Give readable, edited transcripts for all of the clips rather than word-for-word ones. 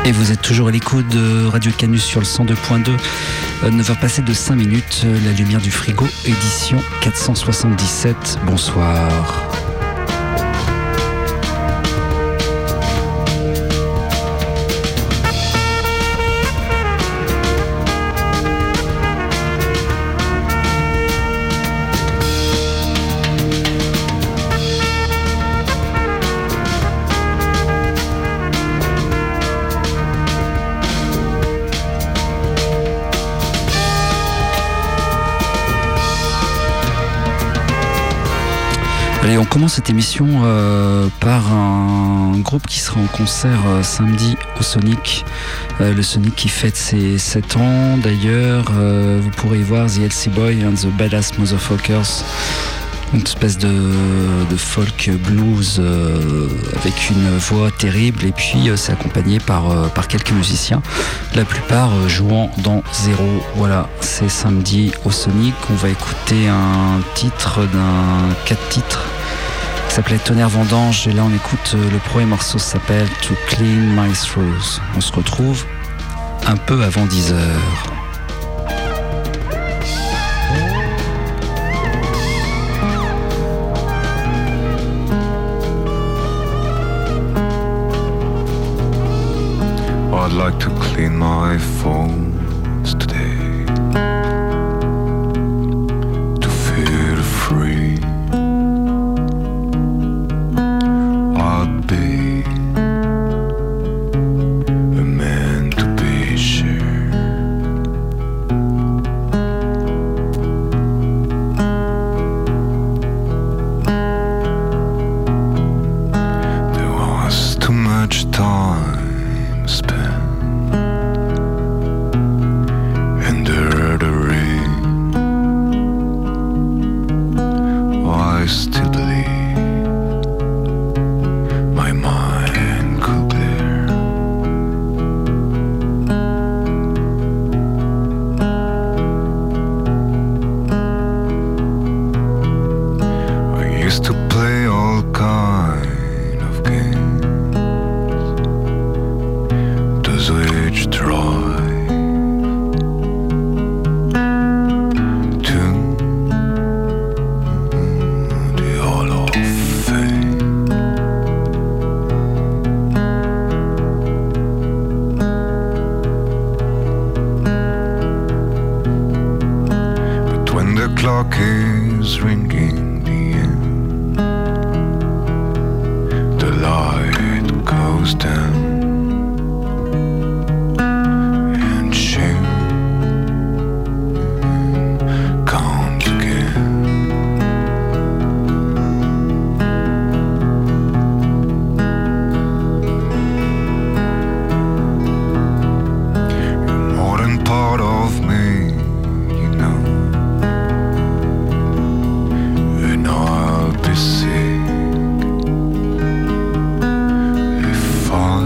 Et vous êtes toujours à l'écoute de Radio Canus sur le 102.2. 9h passées de 5 minutes, la lumière du frigo, édition 477. Bonsoir. Allez, on commence cette émission par un groupe qui sera en concert samedi au Sonic. Le Sonic qui fête ses 7 ans. D'ailleurs, vous pourrez y voir The LC Boy and the Badass Motherfuckers. Une espèce de folk blues avec une voix terrible. Et puis, c'est accompagné par quelques musiciens. La plupart jouant dans Zéro. Voilà, c'est samedi au Sonic. On va écouter un titre d'un 4 titres qui s'appelait Tonnerre Vendange, et là on écoute le premier morceau, s'appelle To Clean My Throat. On se retrouve un peu avant 10h. I'd like to clean my phones today, to feel free. I'd be a man to be sure. There was too much time spent under the rain. I still believe my mind could clear. I used to play all kind of games, those which drive to the Hall of Fame. But when the clock is ringing the end, the light goes down, and shame comes again. You're more than part of me, you know, and I'll be sick if I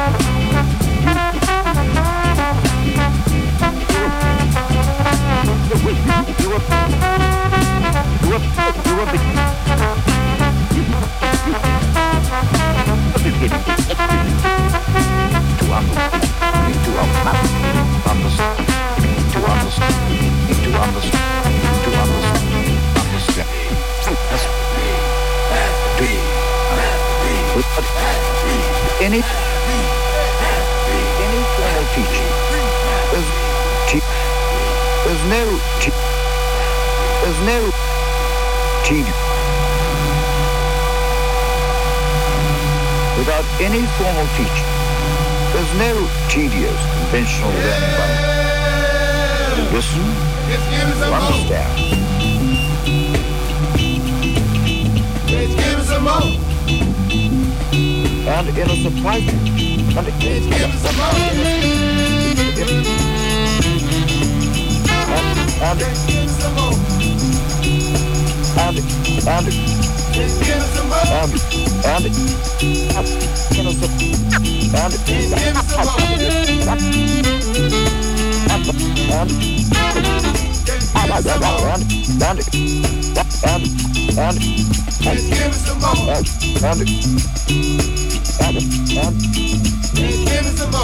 Any formal teaching, there's no teaching without any formal teaching. There's no tedious conventional learning by listen, to understand. Give us some more. And in a surprising Give us some more. and Give us some more. and Give us some more. in a Give us some more. Give us some more. Give us some more.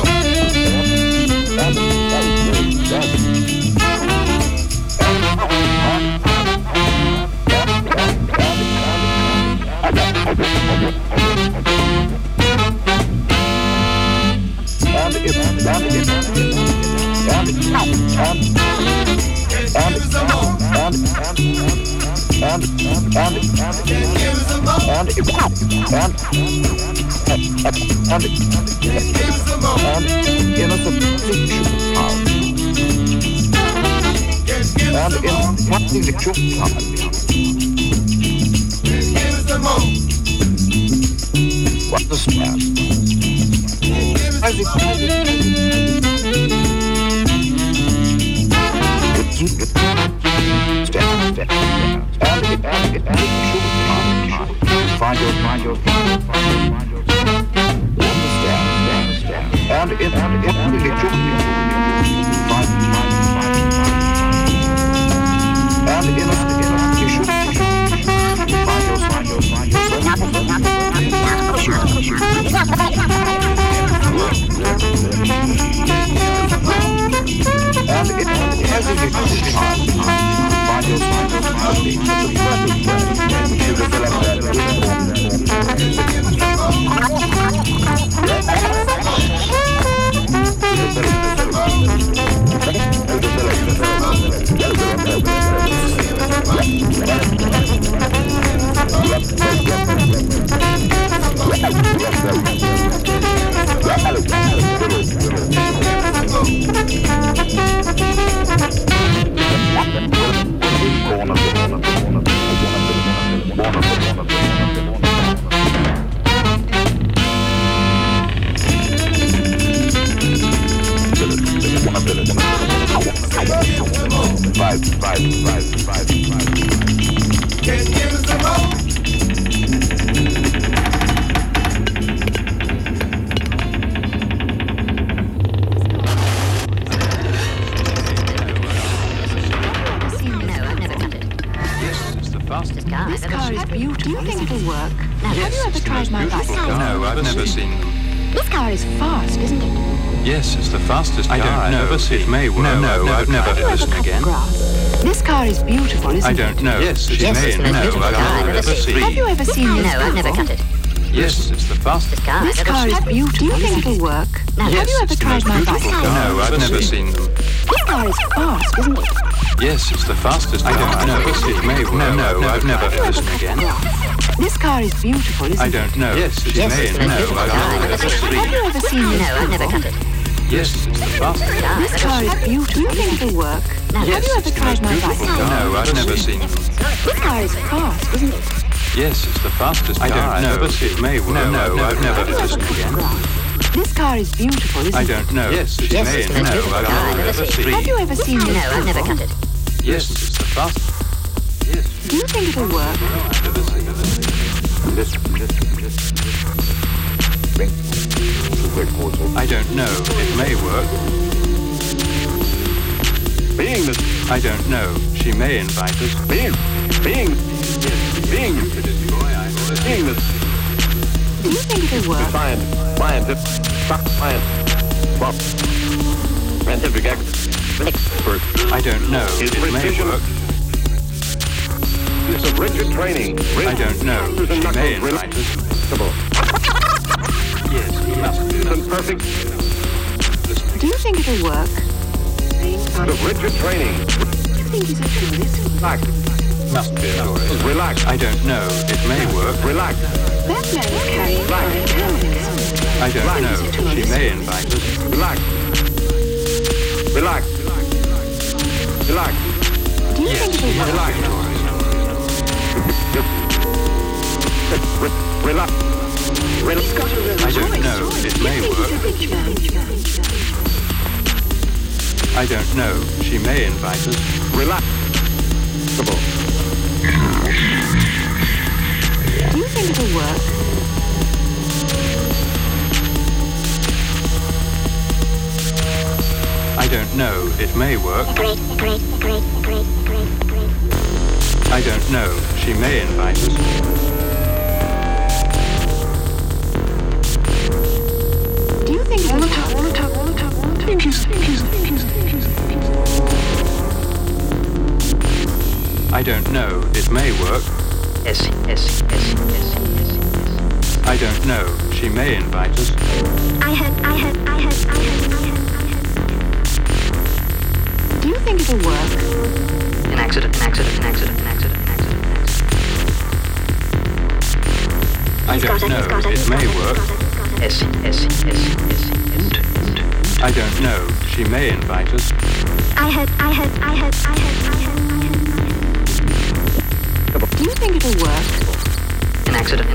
It may work. No, I've never listened again. This car is beautiful, isn't it? I don't know. Yes, it may. No, I've never seen. Have you ever seen this? No, I've never cut it. Yes, it's the fastest car. This car is beautiful. Do you think it'll work? Now, have you ever tried my bicycle? No, I've never seen them. This car is fast, isn't it? Yes, it's the fastest car. I don't know. It may work. No, I've never listened again. This car is beautiful, isn't it? I don't know. Yes, it may. No, I've never seen. Have you ever seen this? No, I've never cut it. Yes, it's the fastest car. This car is beautiful. Do you think it'll work? Now, have you ever tried my bicycle? No, I've never seen them. This car is fast, isn't it? Yes, it's the fastest car. I don't know. It may work. No, I've never listened again. This car is beautiful, isn't it? I don't know. Yes, it may. No, I've never seen. Have you ever seen this? No, I've never cut it. Yes, it's the fastest. Yes. Do you think it'll work? Listen. I don't know. It may work. I don't know. She may invite us. Do you think it'll work? I don't know. It may work. Rigid training. I don't know. She may invite us. Yes, he must do that. Perfect. Do you think it'll work? Rigid training. Relax. Must be sure. Relax. I don't know. It may work. Relax. That man is carrying calories. I don't know. She may invite us. Relax. Relax. Relax. Do you think it'll work? Relax. Relax. He's got a Rolls I don't Royce. know. It may You think work. he's a rich man? I don't know. She may invite us. Relax. Do you think it'll work? I don't know. It may work. I don't know. She may invite us. Do you think it'll work? I don't know. It may work. I don't know. She may invite us. Do you think it'll work? An accident. I don't know. It may work. I don't know. She may invite us. Do you think it'll work? An accident.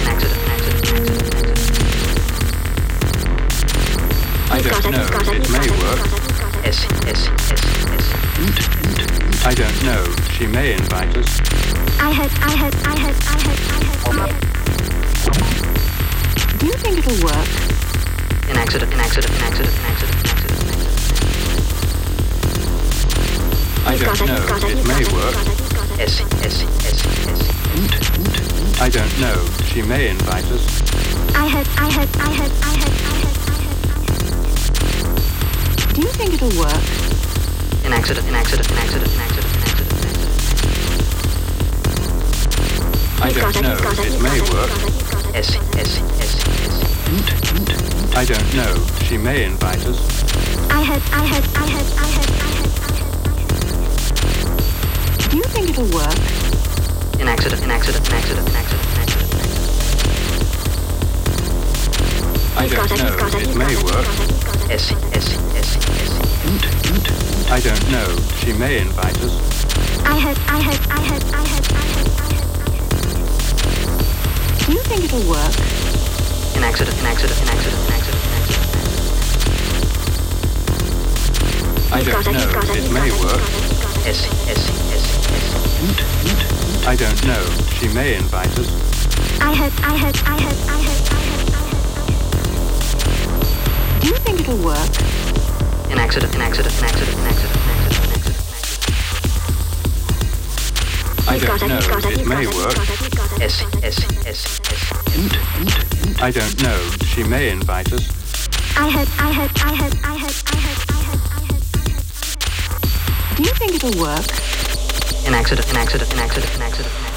I don't know. It may work. I don't know. She may invite us. Do you think it'll work? An accident. I don't know. It may work. I don't know. She may invite us. Do you think it'll work? An accident. I don't know. It may work. I don't know. She may invite us. Do you think it'll work? An accident. I don't know. It may work. I don't know. She may invite us. Do you think it'll work? An accident. I don't know. It may work. I don't know. She may invite us. Do you think it'll work? An accident. I don't know. It may work. I don't know. She may invite us. Do you think it'll work? An accident.